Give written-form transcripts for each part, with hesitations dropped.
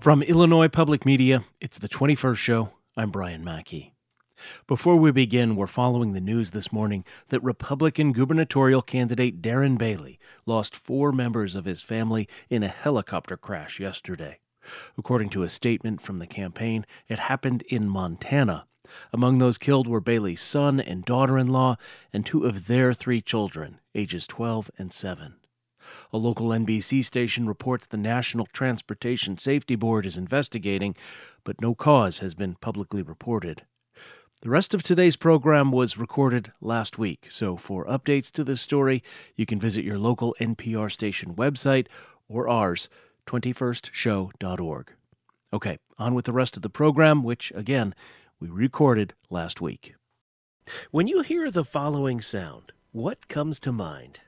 From Illinois Public Media, it's the 21st Show. I'm Brian Mackey. Before we begin, we're following the news this morning that Republican gubernatorial candidate Darren Bailey lost 4 members of his family in a helicopter crash yesterday. According to a statement from the campaign, it happened in Montana. Among those killed were Bailey's son and daughter-in-law and 2 of their 3 children, ages 12 and 7. A local NBC station reports the National Transportation Safety Board is investigating, but no cause has been publicly reported. The rest of today's program was recorded last week, so for updates to this story, you can visit your local NPR station website or ours, 21stshow.org. Okay, on with the rest of the program, which, again, we recorded last week. When you hear the following sound, what comes to mind?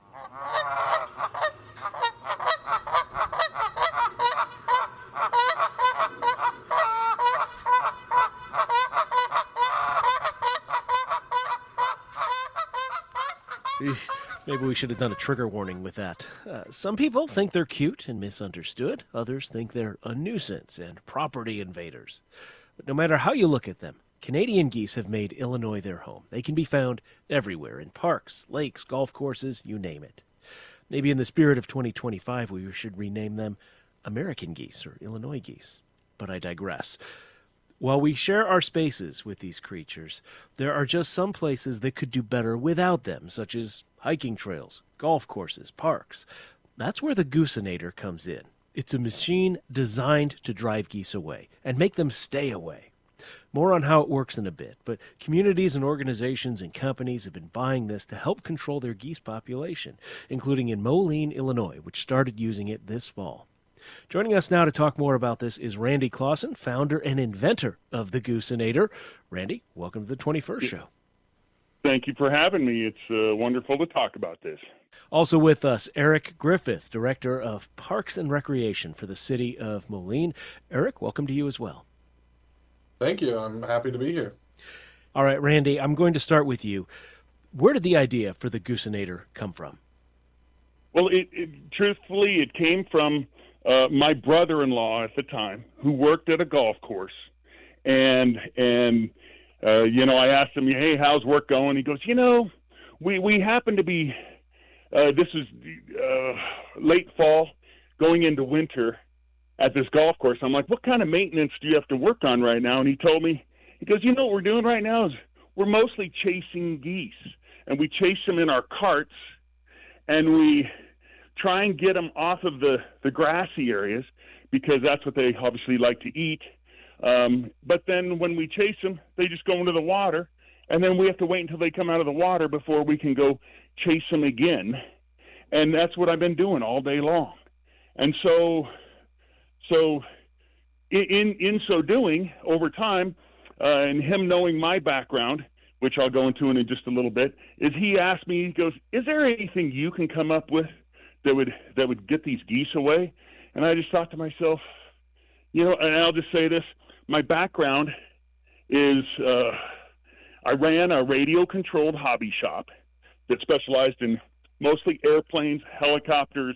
Maybe we should have done a trigger warning with that. Some people think they're cute and misunderstood. Others think they're a nuisance and property invaders. But no matter how you look at them, Canadian geese have made Illinois their home. They can be found everywhere, in parks, lakes, golf courses, you name it. Maybe in the spirit of 2025, we should rename them American geese or Illinois geese. But I digress. While we share our spaces with these creatures, there are just some places that could do better without them, such as hiking trails, golf courses, parks. That's where the Goosinator comes in. It's a machine designed to drive geese away and make them stay away. More on how it works in a bit, but communities and organizations and companies have been buying this to help control their geese population, including in Moline, Illinois, which started using it this fall. Joining us now to talk more about this is Randy Clausen, founder and inventor of the Goosinator. Randy, welcome to the 21st Show. Thank you for having me. It's wonderful to talk about this. Also with us, Eric Griffith, Director of Parks and Recreation for the city of Moline. Eric, welcome to you as well. Thank you. I'm happy to be here. All right, Randy, I'm going to start with you. Where did the idea for the Goosinator come from? Well, truthfully, it came from my brother-in-law at the time, who worked at a golf course, and I asked him, "Hey, how's work going?" He goes, we happen to be this is late fall, going into winter at this golf course. I'm like, "What kind of maintenance do you have to work on right now?" And he told me, he goes, "What we're doing right now is we're mostly chasing geese, and we chase them in our carts, and we try and get them off of the grassy areas because that's what they obviously like to eat. But then when we chase them, they just go into the water, and then we have to wait until they come out of the water before we can go chase them again. And that's what I've been doing all day long. And so in so doing, over time, and him knowing my background, which I'll go into in just a little bit, is he asked me, he goes, "Is there anything you can come up with that would get these geese away?" And I just thought to myself, and I'll just say this, my background is I ran a radio-controlled hobby shop that specialized in mostly airplanes, helicopters,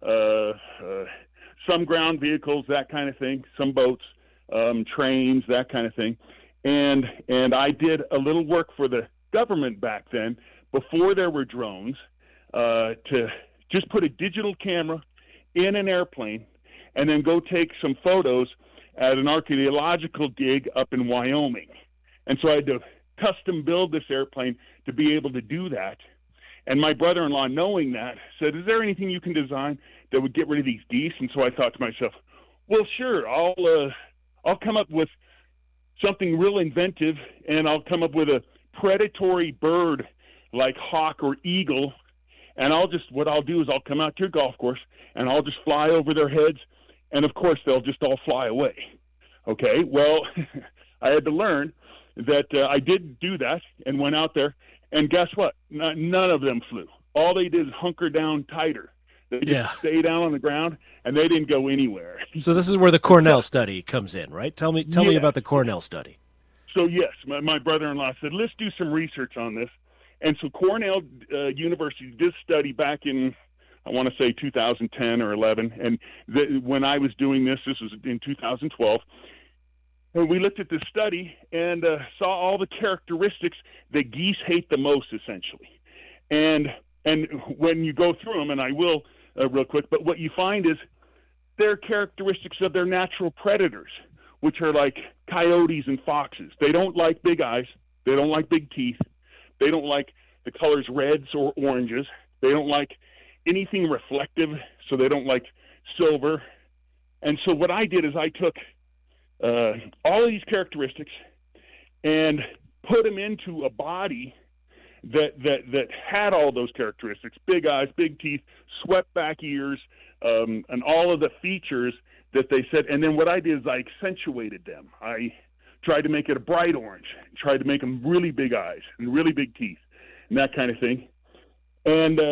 some ground vehicles, that kind of thing, some boats, trains, that kind of thing. And I did a little work for the government back then, before there were drones, to just put a digital camera in an airplane and then go take some photos at an archaeological dig up in Wyoming. And so I had to custom build this airplane to be able to do that. And my brother-in-law, knowing that, said, "Is there anything you can design that would get rid of these geese?" And so I thought to myself, well, sure, I'll come up with something real inventive, and I'll come up with a predatory bird like hawk or eagle. And what I'll do is I'll come out to your golf course, and I'll just fly over their heads, and of course they'll just all fly away. Okay, well, I had to learn that I did do that and went out there, and guess what? None of them flew. All they did is hunker down tighter. They just stay down on the ground, and they didn't go anywhere. So this is where the Cornell study comes in, right? Tell me about the Cornell study. So yes, my brother-in-law said, let's do some research on this. And so Cornell University did study back in, I want to say 2010 or 11. And when I was doing this was in 2012. And we looked at this study and saw all the characteristics that geese hate the most, essentially. And when you go through them, and I will real quick, but what you find is they're characteristics of their natural predators, which are like coyotes and foxes. They don't like big eyes. They don't like big teeth. They don't like the colors reds or oranges. They don't like anything reflective, so they don't like silver. And so what I did is I took all of these characteristics and put them into a body that had all those characteristics: big eyes, big teeth, swept back ears, and all of the features that they said. And then what I did is I accentuated them. I tried to make it a bright orange, tried to make them really big eyes and really big teeth and that kind of thing. And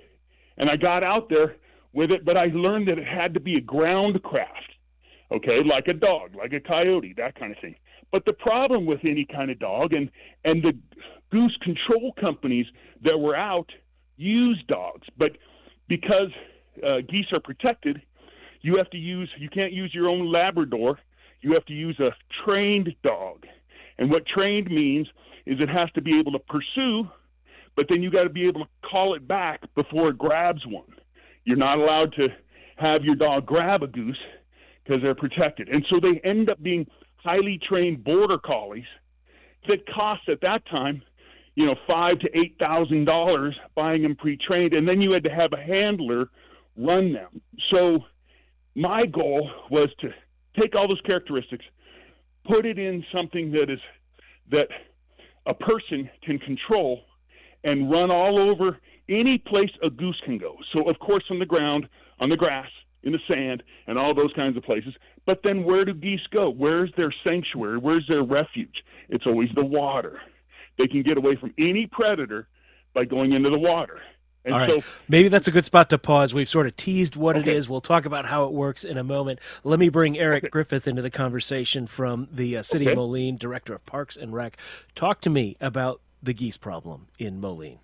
I got out there with it, but I learned that it had to be a ground craft, okay, like a dog, like a coyote, that kind of thing. But the problem with any kind of dog, and the goose control companies that were out use dogs, but because geese are protected, you can't use your own Labrador. You have to use a trained dog. And what trained means is it has to be able to pursue, but then you got to be able to call it back before it grabs one. You're not allowed to have your dog grab a goose because they're protected. And so they end up being highly trained border collies that cost at that time, $5,000 to $8,000 buying them pre-trained, and then you had to have a handler run them. So my goal was to take all those characteristics, put it in something that a person can control, and run all over any place a goose can go. So, of course, on the ground, on the grass, in the sand, and all those kinds of places. But then where do geese go? Where's their sanctuary? Where's their refuge? It's always the water. They can get away from any predator by going into the water. And all right. Maybe that's a good spot to pause. We've sort of teased what it is. We'll talk about how it works in a moment. Let me bring Eric Griffith into the conversation from the City of Moline, Director of Parks and Rec. Talk to me about the geese problem in Moline.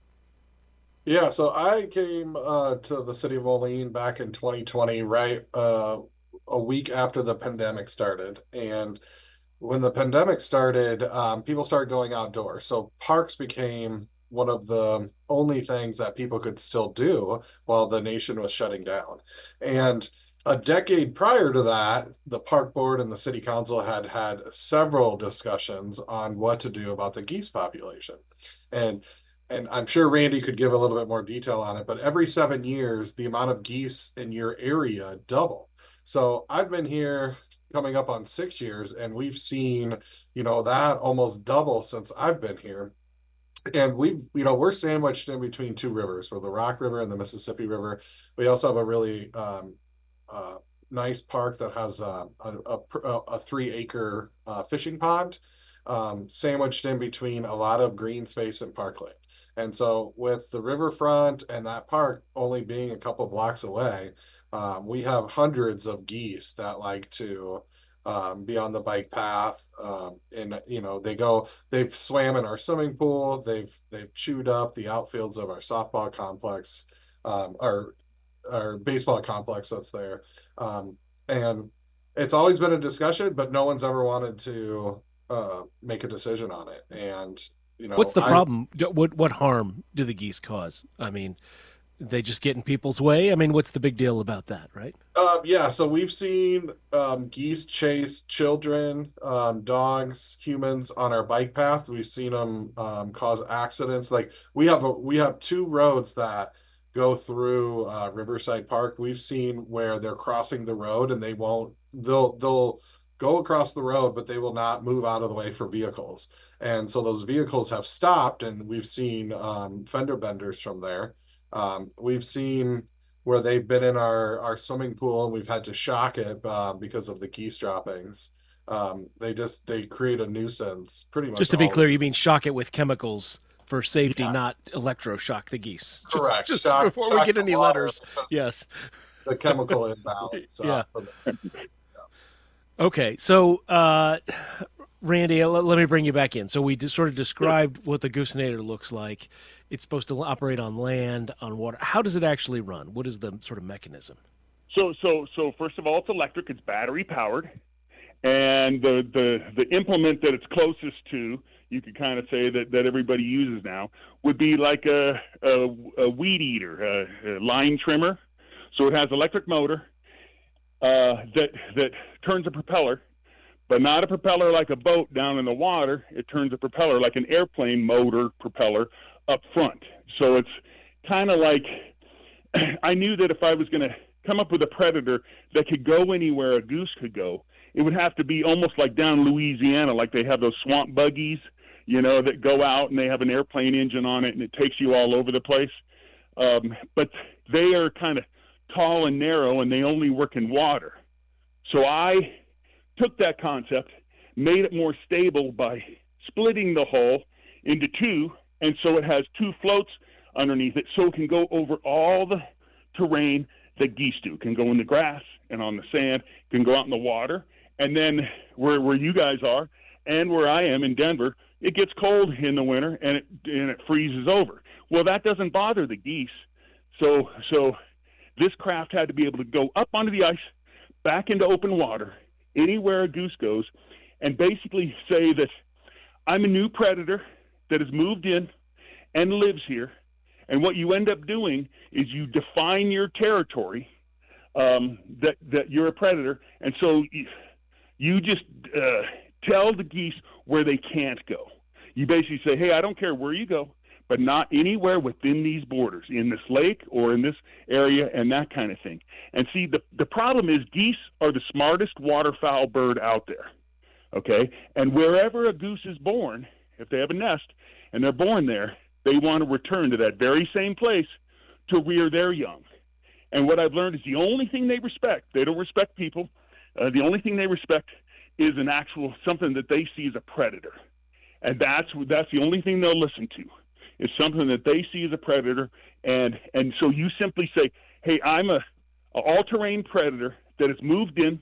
Yeah, so I came to the City of Moline back in 2020, right a week after the pandemic started. And when the pandemic started, people started going outdoors. So parks became one of the only things that people could still do while the nation was shutting down. And a decade prior to that, the park board and the city council had several discussions on what to do about the geese population. And I'm sure Randy could give a little bit more detail on it, but every 7 years, the amount of geese in your area double. So I've been here coming up on 6 years, and we've seen, that almost double since I've been here. And we're sandwiched in between two rivers. We're the Rock River and the Mississippi River. We also have a really nice park that has a 3-acre fishing pond sandwiched in between a lot of green space and parkland. And so with the riverfront and that park only being a couple blocks away, we have hundreds of geese that like to be on the bike path. And they've swam in our swimming pool. They've chewed up the outfields of our softball complex, our baseball complex that's there. And it's always been a discussion, but no one's ever wanted to make a decision on it. And what's the problem? What harm do the geese cause? I mean, they just get in people's way. I mean, what's the big deal about that, right? Yeah, so we've seen geese chase children, dogs, humans on our bike path. We've seen them cause accidents. Like we have 2 roads that go through Riverside Park. We've seen where they're crossing the road and they'll go across the road, but they will not move out of the way for vehicles. And so those vehicles have stopped, and we've seen fender benders from there. We've seen where they've been in our swimming pool and we've had to shock it because of the geese droppings. They create a nuisance pretty much. Just to be clear, you mean shock it with chemicals for safety, yes. Not electroshock the geese. Correct. Just before we get any letters. Yes. The chemical imbalance. Yeah. Okay, so Randy, let me bring you back in. So we just sort of described what the Goosinator looks like. it's supposed to operate on land, on water. How does it actually run? What is the sort of mechanism? So first of all, it's electric. It's battery powered, and the implement that it's closest to, you could kind of say that everybody uses now, would be like a weed eater, a line trimmer. So it has electric motor that turns a propeller, but not a propeller like a boat down in the water. It turns a propeller like an airplane motor propeller up front. So it's kind of like, I knew that if I was going to come up with a predator that could go anywhere a goose could go, it would have to be almost like down Louisiana, like they have those swamp buggies, that go out and they have an airplane engine on it and it takes you all over the place. But they are kind of tall and narrow and they only work in water. So I took that concept, made it more stable by splitting the hull into two, and so it has two floats underneath it, so it can go over all the terrain that geese do. It can go in the grass and on the sand, it can go out in the water, and then where you guys are and where I am in Denver, it gets cold in the winter and it freezes over. Well, that doesn't bother the geese, so this craft had to be able to go up onto the ice, back into open water, anywhere a goose goes, and basically say that I'm a new predator that has moved in and lives here. And what you end up doing is you define your territory, that you're a predator. And so you just tell the geese where they can't go. You basically say, hey, I don't care where you go, but not anywhere within these borders, in this lake or in this area and that kind of thing. And see, the problem is geese are the smartest waterfowl bird out there, okay? And wherever a goose is born, if they have a nest and they're born there, they want to return to that very same place to rear their young. And what I've learned is the only thing they respect, they don't respect people, the only thing they respect is an actual, something that they see as a predator. And that's the only thing they'll listen to, is something that they see as a predator. And so you simply say, hey, I'm a all-terrain predator that has moved in.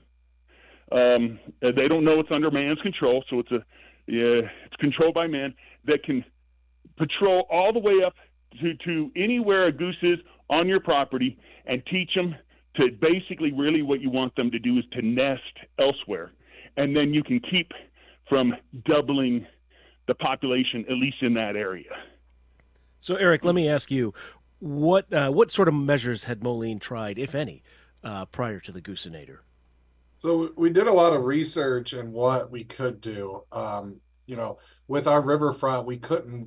They don't know it's under man's control, so it's controlled by man, that can patrol all the way up to anywhere a goose is on your property, and teach them to basically, really what you want them to do is to nest elsewhere. And then you can keep from doubling the population, at least in that area. So, Eric, let me ask you, what sort of measures had Moline tried, if any, prior to the Goosinator? So we did a lot of research in what we could do. With our riverfront, we couldn't,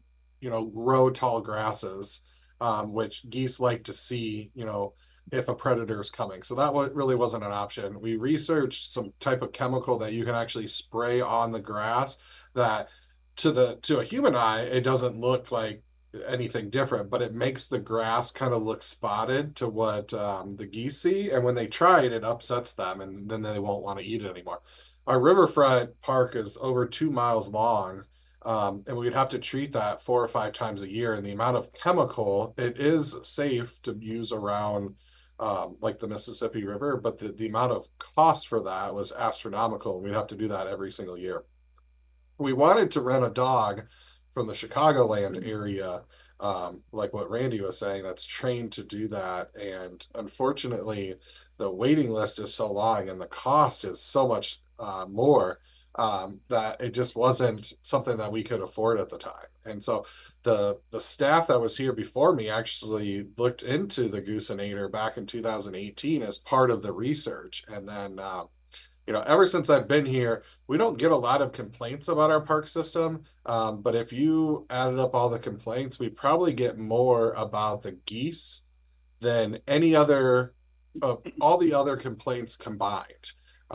grow tall grasses, which geese like to see, if a predator is coming. So that really wasn't an option. We researched some type of chemical that you can actually spray on the grass that to a human eye, it doesn't look like anything different, but it makes the grass kind of look spotted to what the geese see. And when they try it, it upsets them, and then they won't want to eat it anymore. Our riverfront park is over 2 miles long, and we'd have to treat that 4 or 5 times a year. And the amount of chemical, it is safe to use around like the Mississippi River, but the amount of cost for that was astronomical, and we'd have to do that every single year. We wanted to rent a dog from the Chicagoland area, like what Randy was saying, that's trained to do that. And unfortunately, the waiting list is so long and the cost is so much more that it just wasn't something that we could afford at the time. And so the staff that was here before me actually looked into the Goosinator back in 2018 as part of the research. And then ever since I've been here, we don't get a lot of complaints about our park system. But if you added up all the complaints, we probably get more about the geese than any other of all the other complaints combined,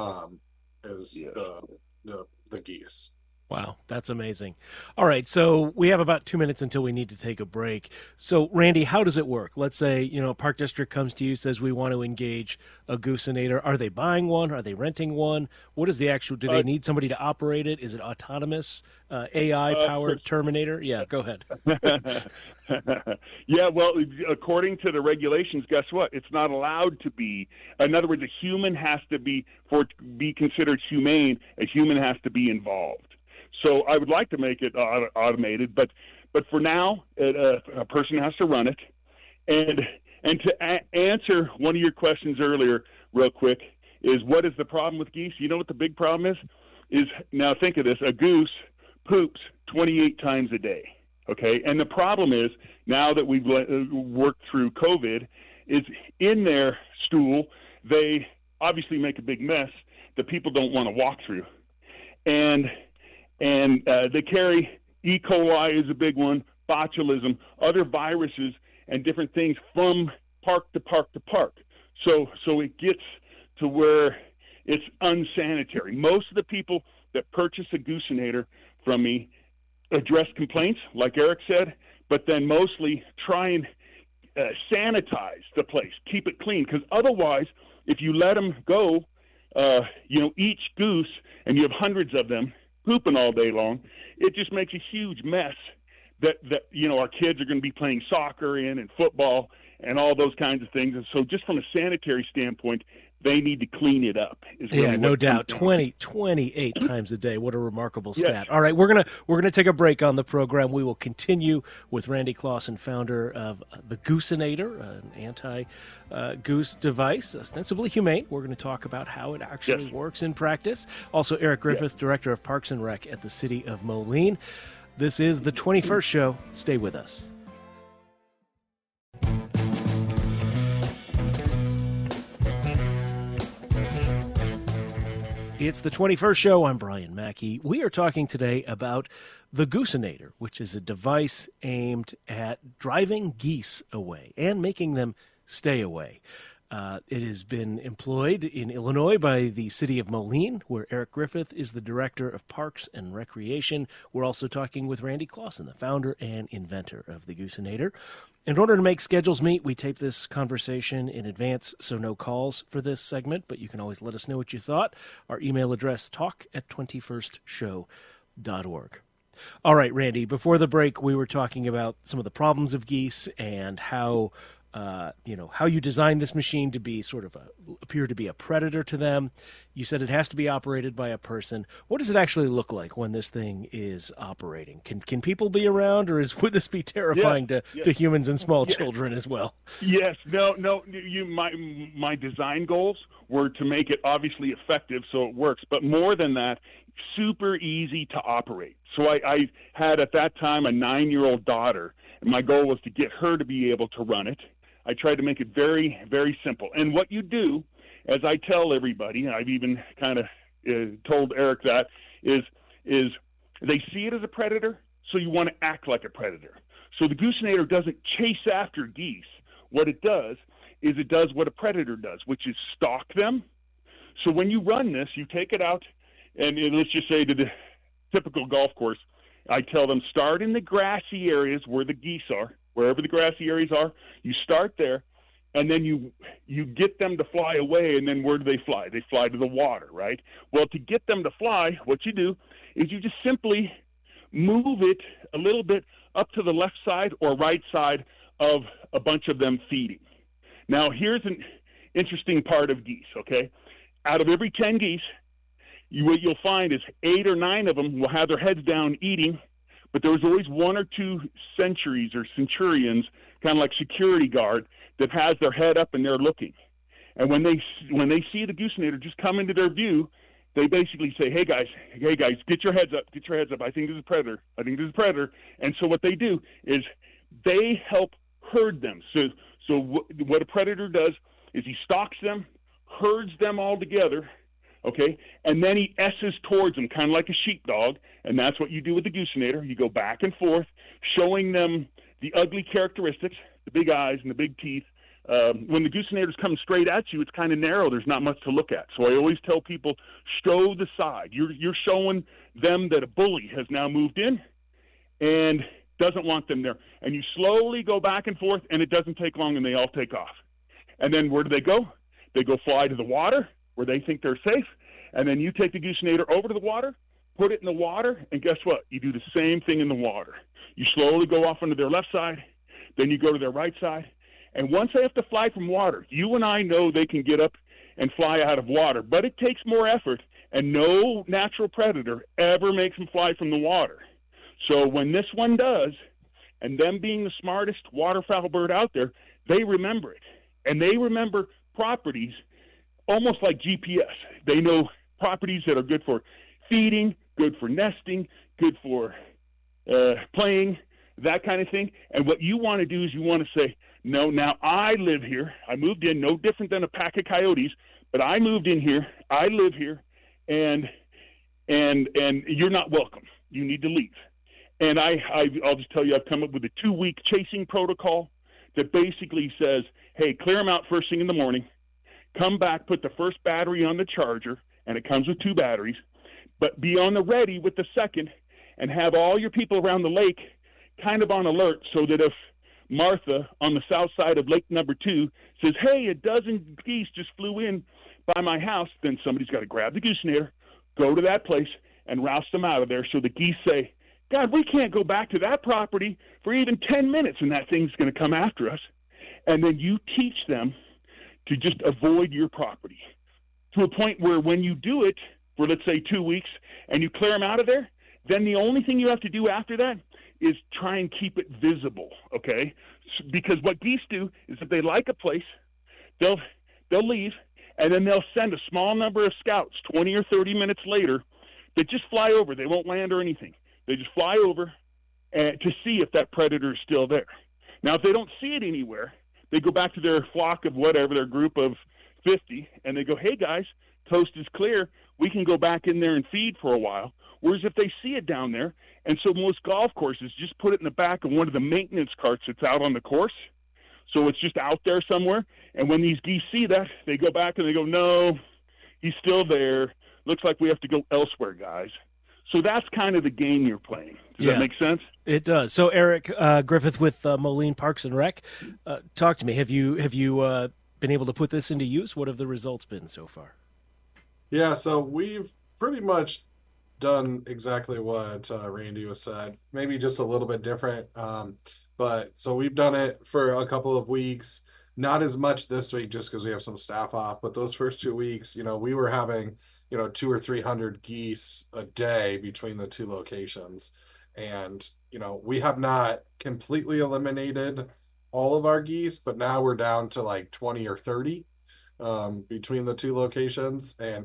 the geese. Wow, that's amazing. All right, so we have about 2 minutes until we need to take a break. So, Randy, how does it work? Let's say, a park district comes to you, says we want to engage a Goosinator. Are they buying one? Are they renting one? What is the actual, do they need somebody to operate it? Is it autonomous, AI-powered Terminator? Yeah, go ahead. Yeah, well, according to the regulations, guess what? It's not allowed to be. In other words, a human has to be, for it to be considered humane, a human has to be involved. So I would like to make it automated, but but for now, a person has to run it. And to answer one of your questions earlier, real quick, is what is the problem with geese? You know what the big problem is? Now think of this: a goose poops 28 times a day. Okay, and the problem is, now that we've worked through COVID, is in their stool they obviously make a big mess that people don't want to walk through, and they carry E. coli is a big one, botulism, other viruses and different things from park to park to park. So it gets to where it's unsanitary. Most of the people that purchase a Goosinator from me address complaints, like Eric said, but then mostly try and sanitize the place, keep it clean, because otherwise, if you let them go, each goose, and you have hundreds of them pooping all day long, it just makes a huge mess that our kids are going to be playing soccer in and football and all those kinds of things. And so just from a sanitary standpoint, they need to clean it up. Yeah, no doubt. 28 times a day. What a remarkable stat. Yes. All right, we're gonna take a break on the program. We will continue with Randy Clausen, founder of the Goosinator, an anti-goose device, ostensibly humane. We're going to talk about how it actually works in practice. Also, Eric Griffith, Director of Parks and Rec at the City of Moline. This is the 21st Show. Stay with us. It's the 21st Show. I'm Brian Mackey. We are talking today about the Goosinator, which is a device aimed at driving geese away and making them stay away. It has been employed in Illinois by the City of Moline, where Eric Griffith is the Director of Parks and Recreation. We're also talking with Randy Clausen, the founder and inventor of the Goosinator. In order to make schedules meet, we tape this conversation in advance, so no calls for this segment, but you can always let us know what you thought. Our email address, talk@21stshow.org. All right, Randy, before the break, we were talking about some of the problems of geese and how you design this machine to be appear to be a predator to them. You said it has to be operated by a person. What does it actually look like when this thing is operating? Can people be around, or would this be terrifying to humans and small children as well? Yes. No. My design goals were to make it obviously effective so it works, but more than that, super easy to operate. So I had at that time a 9-year-old daughter, and my goal was to get her to be able to run it. I tried to make it very, very simple. And what you do, as I tell everybody, and I've even kind of told Eric that, is they see it as a predator, so you want to act like a predator. So the Goosinator doesn't chase after geese. What it does is it does what a predator does, which is stalk them. So when you run this, you take it out, and let's just say to the typical golf course, I tell them start in the grassy areas where the geese are, wherever the grassy areas are. You start there, and then you get them to fly away, and then where do they fly? They fly to the water, right? Well, to get them to fly, what you do is you just simply move it a little bit up to the left side or right side of a bunch of them feeding. Now, here's an interesting part of geese, okay? Out of every 10 geese, what you'll find is 8 or 9 of them will have their heads down eating, but there was always 1 or 2 centurions, kind of like security guard, that has their head up and they're looking. And when they see the Goosinator just come into their view, they basically say, hey guys, get your heads up. I think this is a predator. And so what they do is they help herd them. So what a predator does is he stalks them, herds them all together, okay, and then he S's towards them, kind of like a sheepdog, and that's what you do with the Goosinator. You go back and forth, showing them the ugly characteristics, the big eyes and the big teeth. When the Goosinator's coming straight at you, it's kind of narrow. There's not much to look at. So I always tell people, show the side. You're showing them that a bully has now moved in and doesn't want them there. And you slowly go back and forth, and it doesn't take long, and they all take off. And then where do they go? They go fly to the water, where they think they're safe, and then you take the Goosinator over to the water, put it in the water, and guess what? You do the same thing in the water. You slowly go off onto their left side, then you go to their right side, and once they have to fly from water, you and I know they can get up and fly out of water, but it takes more effort, and no natural predator ever makes them fly from the water. So when this one does, And them being the smartest waterfowl bird out there, they remember it. And they remember properties almost like GPS. They know properties that are good for feeding, good for nesting, good for playing, that kind of thing. And what you want to do is you want to say, no, now I live here. I moved in, no different than a pack of coyotes, but I moved in here. I live here, and you're not welcome. You need to leave. And I'll just tell you, I've come up with a 2-week chasing protocol that basically says, hey, clear them out first thing in the morning, come back, put the first battery on the charger, and it comes with 2 batteries, but be on the ready with the second, and have all your people around the lake kind of on alert, so that if Martha on the south side of lake number 2 says, hey, a dozen geese just flew in by my house, then somebody's got to grab the goosenator, go to that place, and roust them out of there, so the geese say, God, we can't go back to that property for even 10 minutes, and that thing's going to come after us. And then you teach them to just avoid your property to a point where when you do it for, let's say, 2 weeks, and you clear them out of there, then the only thing you have to do after that is try and keep it visible, okay? Because what geese do is if they like a place, they'll leave, and then they'll send a small number of scouts 20 or 30 minutes later that just fly over. They won't land or anything. They just fly over to see if that predator is still there. Now, if they don't see it anywhere, they go back to their flock of whatever, their group of 50, and they go, hey, guys, coast is clear. We can go back in there and feed for a while. Whereas if they see it down there, and so most golf courses just put it in the back of one of the maintenance carts that's out on the course, so it's just out there somewhere. And when these geese see that, they go back and they go, no, he's still there. Looks like we have to go elsewhere, guys. So that's kind of the game you're playing. Does that make sense? It does. So Eric Griffith with Moline Parks and Rec, talk to me. Have you been able to put this into use? What have the results been so far? Yeah, so we've pretty much done exactly what Randy was said, maybe just a little bit different. But so we've done it for a couple of weeks, not as much this week just because we have some staff off, but those first 2 weeks, we were having 200 or 300 geese a day between the 2 locations. And, we have not completely eliminated all of our geese, but now we're down to like 20 or 30 between the 2 locations. And,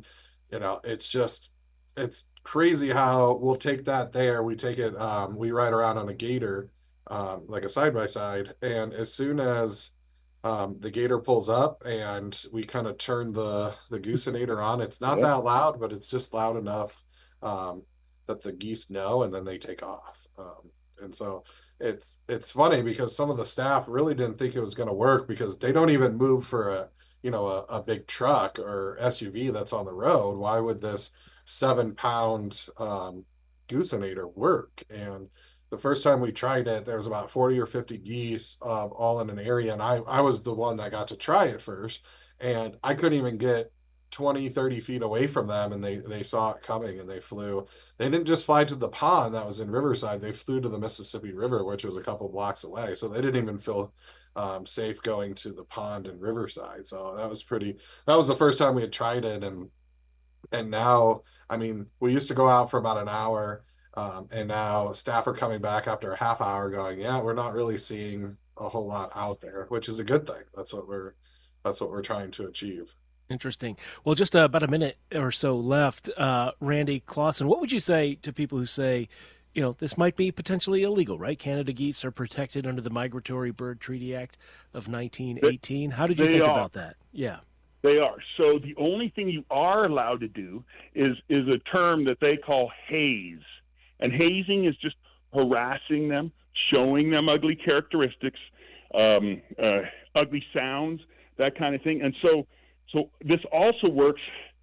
it's crazy how we'll take that there. We take it, we ride around on a gator, like a side-by-side. And as soon as the gator pulls up and we kind of turn the goosenator on, it's not that loud, but it's just loud enough that the geese know, and then they take off. And so it's funny because some of the staff really didn't think it was going to work because they don't even move for a big truck or SUV that's on the road. Why would this 7-pound goosenator work? And the first time we tried it, there was about 40 or 50 geese all in an area, and I was the one that got to try it first, and I couldn't even get 20, 30 feet away from them, and they saw it coming, and they flew. They didn't just fly to the pond that was in Riverside. They flew to the Mississippi River, which was a couple blocks away, so they didn't even feel safe going to the pond in Riverside. So that was the first time we had tried it, and now, I mean, we used to go out for about an hour, and now staff are coming back after a half hour going, yeah, we're not really seeing a whole lot out there, which is a good thing. That's what we're trying to achieve. Interesting. Well, just about a minute or so left. Randy Clausen, what would you say to people who say, this might be potentially illegal, right? Canada geese are protected under the Migratory Bird Treaty Act of 1918. How did you think about that? Yeah. They are. So the only thing you are allowed to do is a term that they call haze. And hazing is just harassing them, showing them ugly characteristics, ugly sounds, that kind of thing. And so this also works.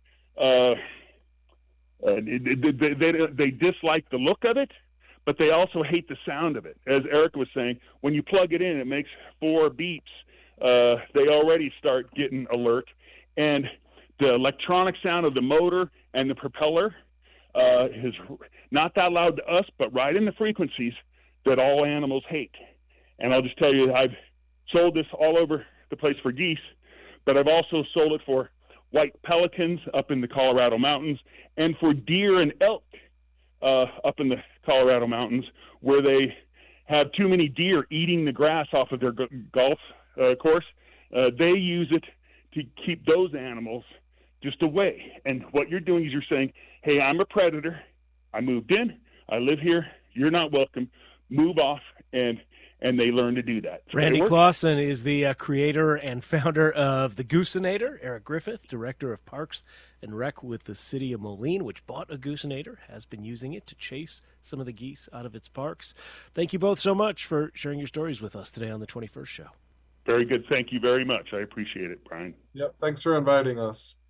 They dislike the look of it, but they also hate the sound of it. As Eric was saying, when you plug it in, it makes 4 beeps. They already start getting alert. And the electronic sound of the motor and the propeller is not that loud to us, but right in the frequencies that all animals hate. And I'll just tell you, I've sold this all over the place for geese, but I've also sold it for white pelicans up in the Colorado mountains and for deer and elk up in the Colorado mountains, where they have too many deer eating the grass off of their golf course, they use it to keep those animals just away. And what you're doing is you're saying, hey, I'm a predator. I moved in. I live here. You're not welcome. Move off. And they learn to do that. Randy Clausen is the creator and founder of the Goosenator. Eric Griffith, director of Parks and Rec with the city of Moline, which bought a Goosenator, has been using it to chase some of the geese out of its parks. Thank you both so much for sharing your stories with us today on the 21st Show. Very good. Thank you very much. I appreciate it, Brian. Yep. Thanks for inviting us.